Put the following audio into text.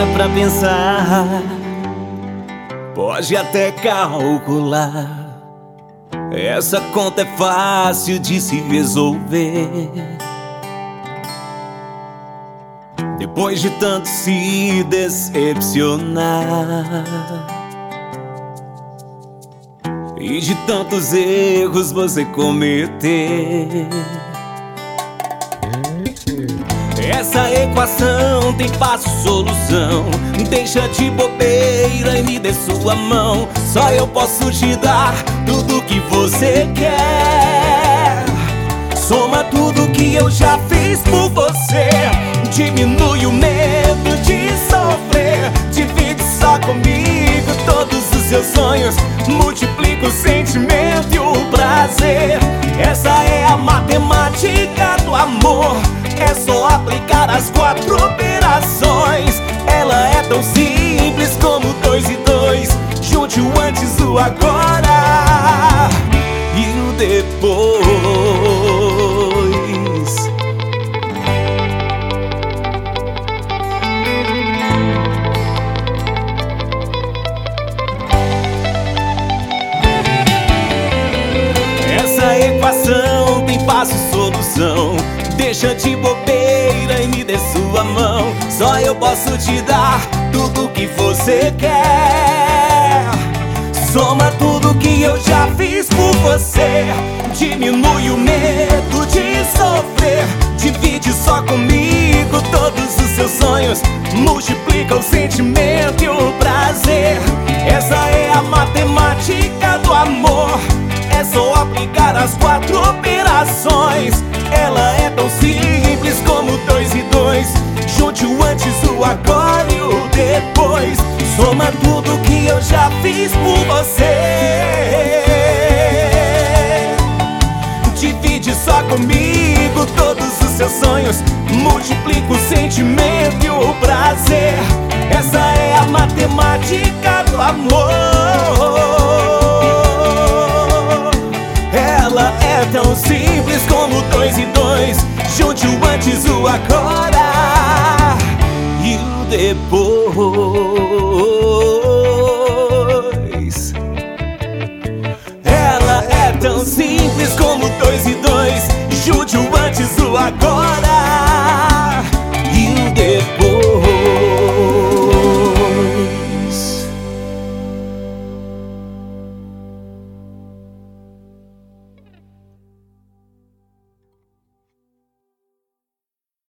para pra pensar, pode até calcular. Essa conta é fácil de se resolver. Depois de tanto se decepcionar e de tantos erros você cometer, essa equação tem fácil solução. Deixa de bobeira e me dê sua mão. Só eu posso te dar tudo que você quer. Soma tudo que eu já fiz por você. Diminui o medo de sofrer. Divide só comigo todos os seus sonhos. Multiplica o sentimento e o prazer. Essa é a matemática do amor. É só aplicar as 4 operações. Ela é tão simples como 2 e 2. Junte o antes, o agora e o depois. Essa equação tem fácil solução. Deixa de bobeira e me dê sua mão. Só eu posso te dar tudo que você quer. Soma tudo que eu já fiz por você. Diminui o medo de sofrer. Divide só comigo todos os seus sonhos. Multiplica o sentimento e o prazer. Essa é a matemática do amor. É só aplicar as 4 operações. Ela é tão simples como 2 e 2. Junte o antes, o agora e o depois. Soma tudo que eu já fiz por você. Divide só comigo todos os seus sonhos. Multiplica o sentimento e o prazer. Essa é a matemática do amor. Ela é tão simples como 2 e 2. Junte o antes, o agora e o depois. Ela é tão simples como 2 e 2. Junte o antes, o agora